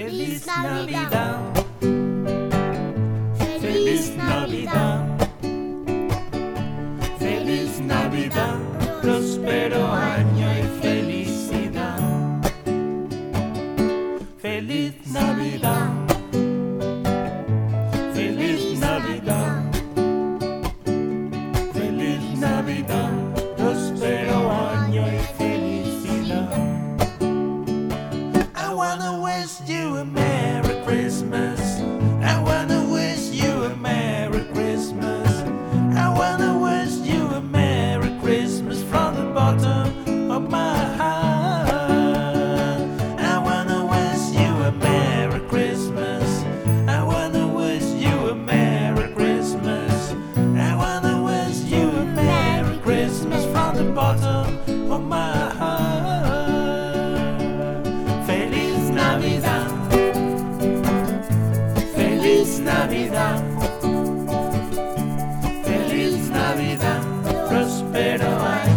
Feliz Navidad. Feliz Navidad. Feliz Navidad. Próspero año y felicidad. Feliz Navidad. Feliz Navidad. Feliz Navidad. Próspero año y felicidad. I wanna wish you a Merry Christmas. I wanna wish you a Merry Christmas. I wanna wish you a Merry Christmas from the bottom of my heart. I wanna wish you a Merry Christmas. I wanna wish you a Merry Christmas. I wanna wish you a Merry Christmas from the bottom of my heart. Feliz Navidad. Feliz Navidad. Feliz Navidad. Próspero año.